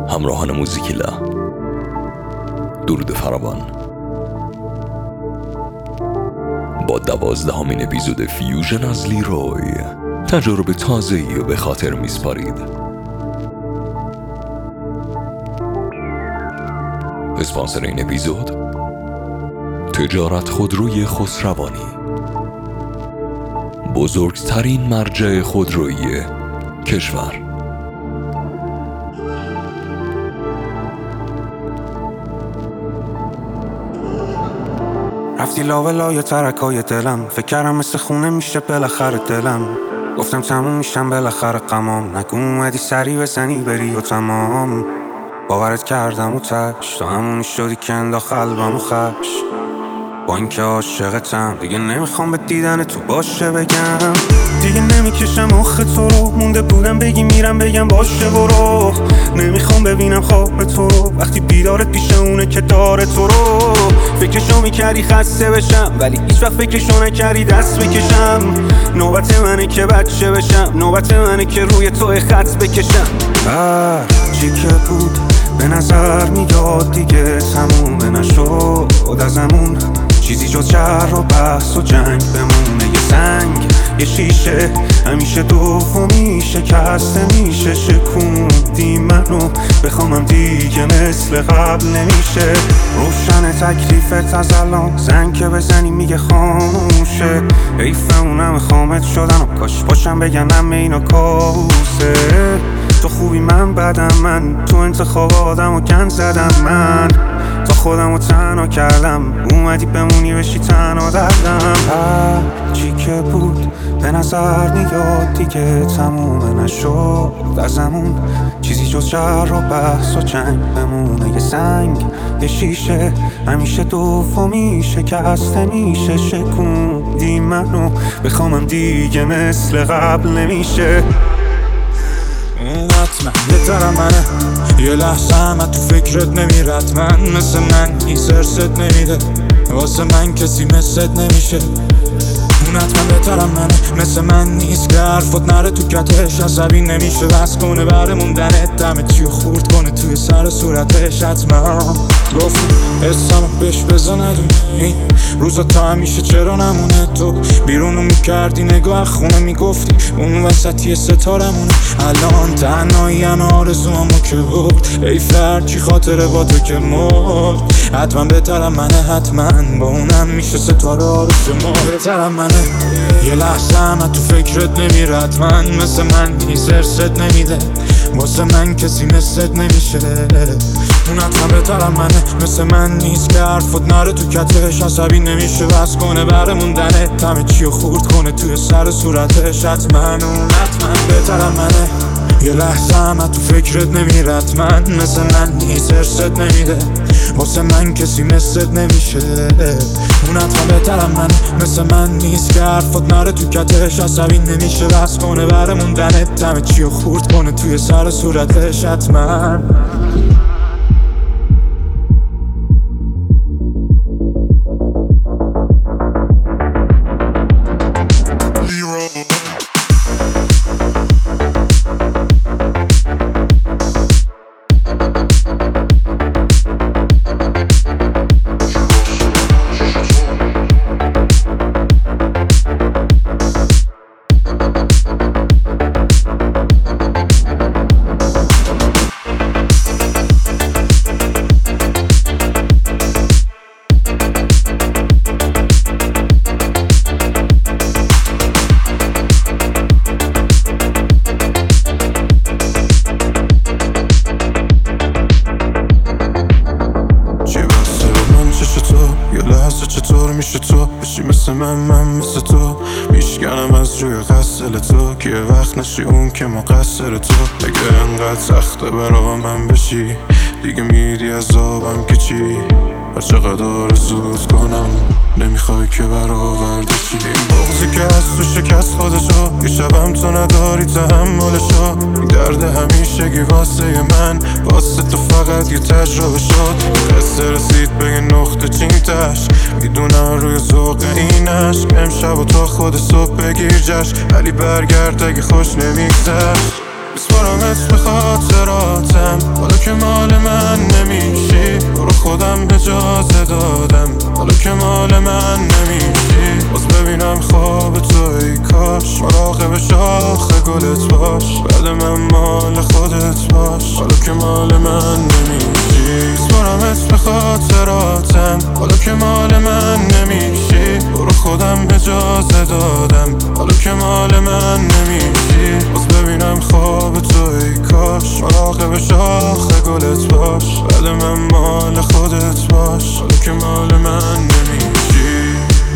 همراهان موزیکیلا، درود فراوان. با 12مین اپیزود فیوژن از لیروی تجربه تازه‌ای رو به خاطر میسپارید. اسپانسر این اپیزود تجارت خودروی خسروانی، بزرگترین مرجع خودرویی کشور. رفتی لاولای ترکای دلم، فکر کردم مثل خونه میشه بالاخره دلم. گفتم تموم میشم بالاخره غمام، نگو اومدی سری بزنی بری و تمام. باورت کردم و تش تا همونی شدی که انداخت قلبم و خش. با اینکه عاشقتم دیگه نمیخوام به دیدن تو باشه بگم، دیگه نمیکشم مخ تو رو. مونده بودم بگی میرم بگم باشه برو. نمیخوام ببینم خواب تو رو وقتی بیدارت پیش اونه که داره تو رو. فکرشو میکردی خسته بشم ولی هیچ وقت فکرشو نکردی دست بکشم. نوبت منه که بچه بشم، نوبت منه که روی تو خط بکشم. چی که بود به نظر میاد دیگه تمومه نشد ازمون، چیزی جز شر و بحث و جنگ بمونه. یه سنگ یه شیشه همیشه دومی شکسته میشه. شکوندی منو بخوامم دیگه مثل قبل نمیشه. روشن تکلیفت از الان، زنگ که بزنی میگه خاموشه. حیفه اونم خامت شدن و کاش باشم بگنم اینا کابوسه. تو خوبی من بدم، من تو انتخاب آدم و گند زدم. من تا خودم رو تنها کردم، اومدی بمونی بشی تنها دردم. چی که بود به نظر میاد دیگه تمومه نشد ازمون، چیزی جز شر و بحث و جنگ بمونه. یه سنگ یه شیشه همیشه دومی شکسته میشه. شکوندی منو بخوامم دیگه مثل قبل نمیشه. حتما بهترم منه، یه لحظه هم تو فکرت نمیرد. من مثل من هیچ ارست نمیده، واسه من کسی مثلت نمیشه. اون حتما بهترم منه، مثل من نیست که حرفات نره تو کتش. عصبی نمیشه بس کنه بره موندنت، دمه چیو خورد کنه توی سر صورتش. حتما گفت حسامو بهش بزن ندونی روزا تا همیشه چرا نمونه. تو بیرونو میکردی نگاه خونه میگفتی اون وسطی ستارمونه. الان تنهایی همه آرزوامو که بود، ای فرچی خاطره با تو که مرد. حتما بهترم منه، حتما با اونم میشه ستاره آرزو ما. بهترم منه، یه لحظه هم تو فکرت نمیرد. من مثل من نیست ارست نمیده، واسه من کسی مثلت نمیشه. اون حتما بهترم منه، مثل من نیست که حرفات نره تو کتش. عصبی نمیشه بس کنه بره موندنت، همه چیو خورد کنه توی سر صورتش. حتما اون حتما بهترم منه، یه لحظه هم تو فکرت نمیرد. من مثل من نیست ارست نمیده، واسه من کسی مثلت نمیشه. اون حتما بهترم منه، مثل من نیست که حرفات نره تو کتش. عصبی نمیشه بس کنه بره موندنت، همه چیو خورد کنه توی سر صورتش. حتما چطور میشه تو بشی مثل من مثل تو میشکنم از روی قصل تو که یه وقت نشی اون که مقصر تو. اگه انقدر سخته برا من بشی دیگه میری از آبم که چی. هر چقدر آرزوت کنم نمیخوای که برآورده شی. این بغضی که از تو شکست خودشو، یه شبم تو نداری تحملشو. این درد همیشگی واسه من، واسه تو فقط یه تجربه شد. قصه رسید به یه نقطه چینتش، میدونم روی ذوق اینش. امشب و تا خود صبح بگیر جشن، ولی برگرد اگه خوش نمیگذشت. بسپارم میسپارمت به خاطراتم، حالا که مال من نمیشی. برو خودم اجازه دادم، حالا که مال من نمیشی. باز ببینم خواب تو ای کاش، مراقب شاخ گلت باش. بعد من مال خودت باش، حالا که مال من نمیشی. میسپارمت به خاطراتم، حالا که مال من نمیشی. برو خودم اجازه دادم، حالا که مال من نمیشی. باز ببینم خواب تو ای کاش، مراقب شاخ گلت باش. بعد من مال خودت باش، حالا که مال من نمیشی.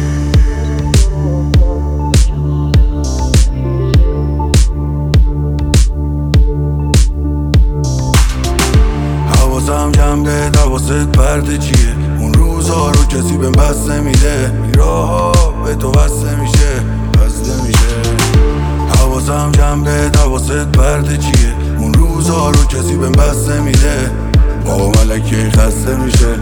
حواسم جمعه دواست پرده چیه؟ اون روزا رو کسی بهم بس نمیده، این راها به تو بسته میشه، بسته میشه. حواسم جمعه دواست پرده چیه؟ اون روزا رو کسی بهم بس نمیده، بابا ملکه خسته میشه.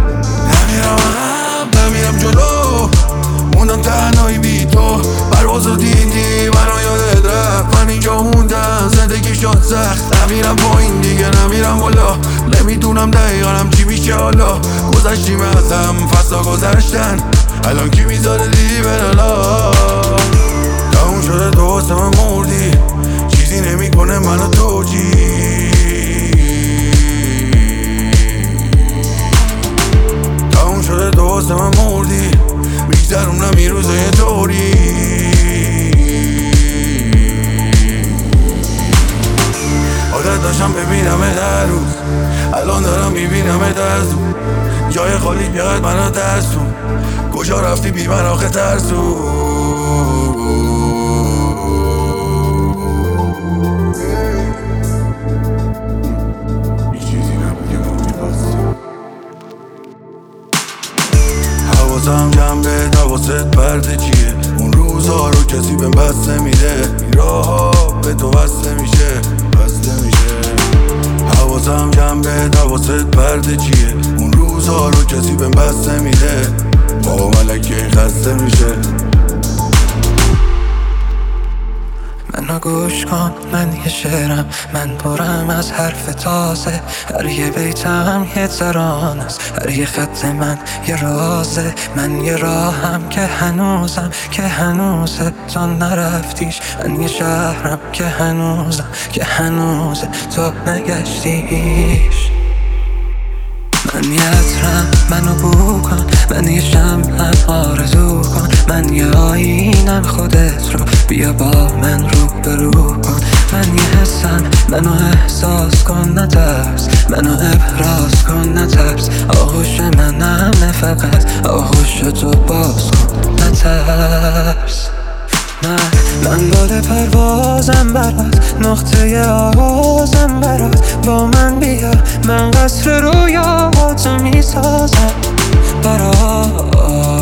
نمیرم جلو، موندم تنهایی بی تو. پروازو دیدی منو یادت رفت، من اینجا موندم زندگی شد سخت. نمیرم پایین دیگه نمیرم بالا، نمیدونم دقیقا چی میشه حالا. گذشتیم ازم فصلا گذشتن، الان کی میذاره دی برالا. تموم شده تو واسه من مردی، چیزی نمیکنه منو تو چی. تموم شده تو واسه من مردی، میگذرونم این روزه یه طوری. عادت داشتم ببینمت هر روز، الان دارم میبینمت از دور. جای خالی بیاد منو ترسون، کجا رفتی بی من آخه ترسون. حواسم جمعه دواست پرده چیه؟ اون روزا رو کسی بهم بس نمیده، این راها به تو بسته میشه، بسته میشه. حواسم جمعه دواست پرده چیه؟ اون روزا رو کسی بهم بس نمیده، بابا ملکه خسته میشه. منو گوش کن، من یه شعرم، من پرم از حرف تازه. هر یه بیتم یه تران است، هر یه خط من یه رازه. من یه راهم که هنوزه تو نرفتیش. من یه شهرم که هنوزه تو نگشتیش. من یه عطرم، منو بو کن، من یه شمعم آرزو کن. من یه آینم، خودت رو بیا با من رو کن. من یه حسم، منو احساس کن نترس، منو ابراز کن نترس. آغوش منم فقط آغوش تو باز کن نترس. من بال پروازم برات، نقطه آغازم برات. با من بیا، من قصر رویاهاتو میسازم برات.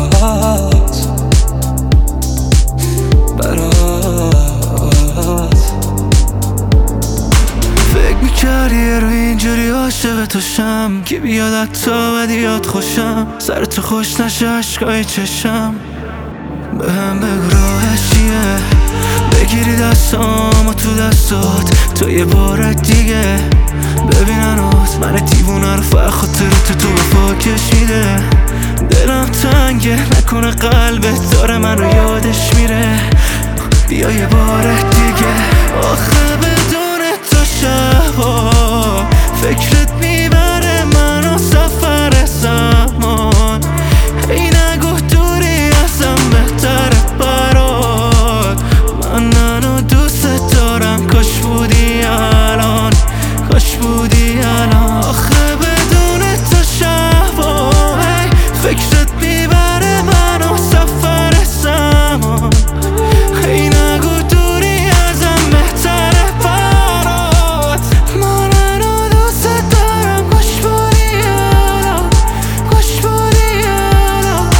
فکر میکردی رو اینجوری عاشق تو شم، که بیاد حتی بدیات خوشم. سر تو خوش نشه عشقای چشم، به هم بگو راهش چیه. بگیری دستامو تو دستات، تو یه بار دیگه ببیننات. من دیوونه رو فقط خاطرت تو به پا کشیده. دلم تنگه، نکنه قلبت داره من رو یادش میره. بیا یه بار دیگه، آخه بدون تو شبا فکرت میبره منو سفر زمان. ای نگو دوری ازم بهتره برات، منو دوست دارم. کاش بودی الان، کاش بودی الان. آخه بدون تو شبا فکرت میبره منو سفر زمان. ای نگو دوری ازم بهتره برات، منو دوست دارم. کاش بودی الان، کاش بودی الان.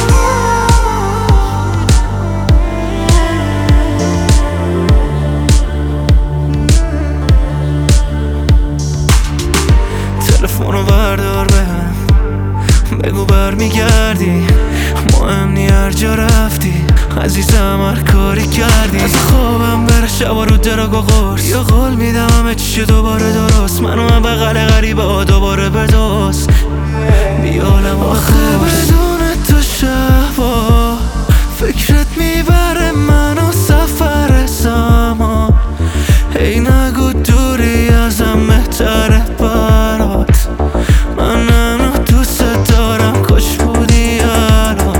تلفنو بردار بهم، بگو برمیگردی. مهم نی هر جا رفتی، عزیزم هر کاری کردی از خوابم بره شبا رو دراگ و قرص یا قول میدم همه چی دوباره درست منو هم بغل غریبه ها دوباره بدوست بیالم آخه بدون تو شبا فکرت میبره منو سفر زمان هی نگو دوری ازم بهتره برات منو دوست دارم کاش بودی الان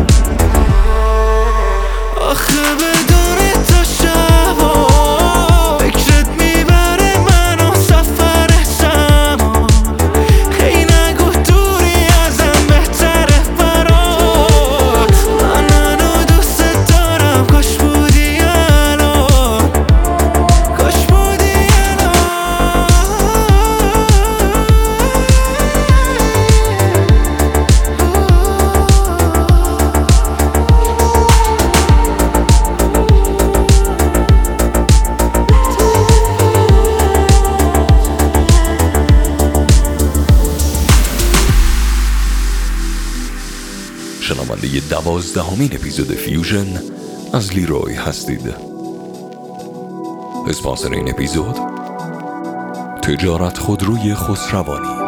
آخه بدون تو شبا فکرت میبره منو سفر زمان هی نگو دوری ازم بهتره برات منو دوست دارم کاش بودی الان کاش بودی شنونده 12مین اپیزود فیوژن از لیروی هستید. اسپانسر این اپیزود تجارت خودروی خسروانی.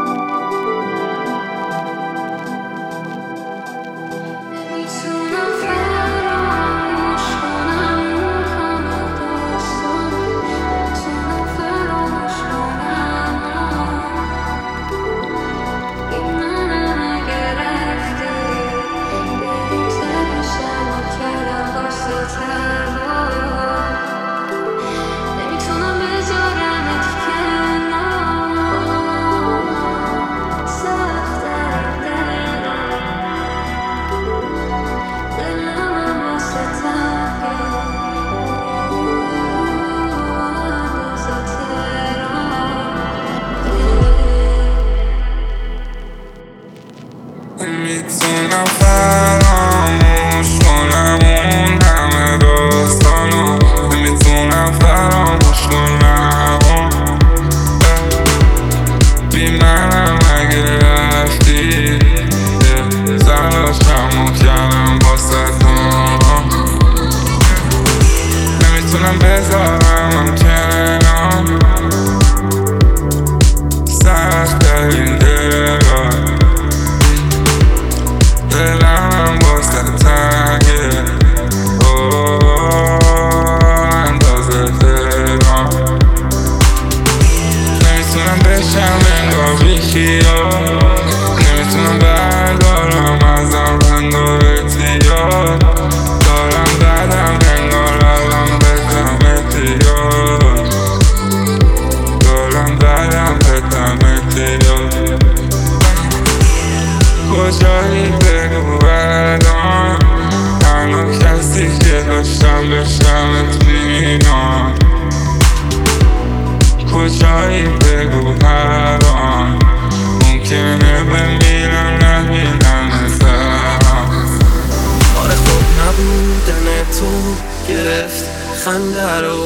میتونم فراموش کنم اون همه داستانو نمیتونم فراموش کنم بی منم اگه رفتی تلاشمو کردم باستم نمیتونم بذارم کنار سخت ترین دلار دلم واسه تنگه اندازه دلم نمیتونم بشم انگار بیخیال نمیتونم بردارم ازم انگار احتیاط دارم بدم انگار الان بزم احتیاط دارم بدم بزم احتیاط کجایی بگو بدان تنها کسی که داشتم بشنمت بینام کجایی بگو الان ممکنه بمیرم نبینم ازم آره خوب نبودن تو گرفت خنده رو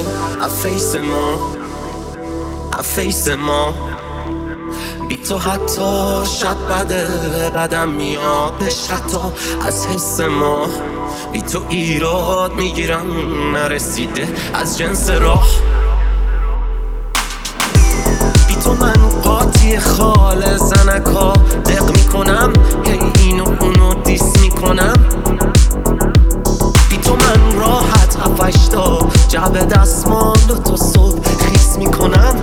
افیس ما بی تو حتی شب بده بدم میادش حتی از حس ما بی تو ایراد میگیرم نرسیده از جنس راه بی تو من قاطی خال زنکا دق میکنم هی اینو اونو دیس میکنم بی تو من راحت هفشتا جعب دستمال و تو صبح خیس میکنم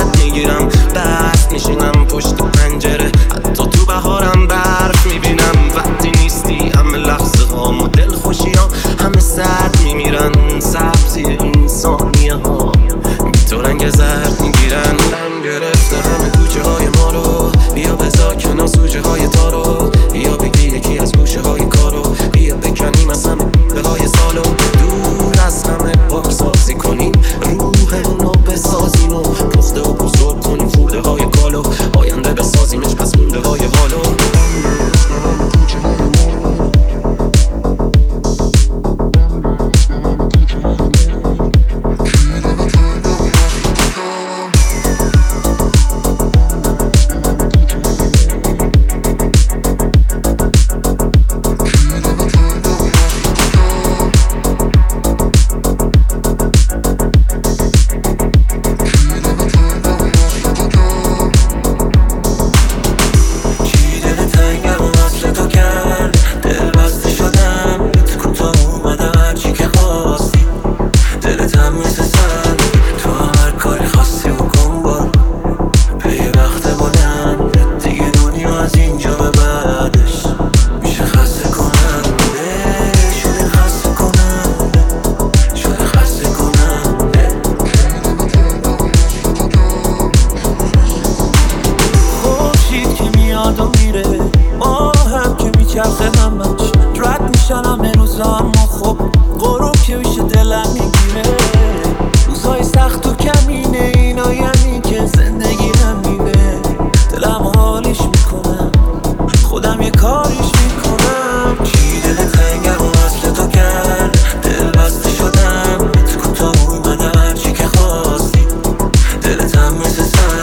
سرد میگیرم، برف میشینم پشت پنجره، حتی تو بهارم برف میبینم. وقتی نیستی همه لحظه ها و دل خوشی ها همه سرد میمیرن. سبزی این ثانیه ها بی تو رنگ زرد میگیرن. من گرفته همه کوچه های ما رو، بیا بذار کنار سوژه های تارو، بیا بگی یکی از گوشه های کارو، بیا بکنیم از همه به های سالو، دور از همه پاکسازی کنیم، روح رو بسازیم و پخته و بزرگ کنیم، خورده های کالو آینده بسازیمش پس مونده های حالو. چرخه همش رد میشن همه روزا، اما خب غروب که میشه دلم میگیره. روزهای سخت و کمینه اینا، یعنی که زندگی همینه. دلم حالیش میکنم، خودم یه کاریش میکنم. چی دل تنگم و وصل تو کرد، دل بسته شدم تو کوتاه اومدم، هرچی که خواستی دلت هم مثل سن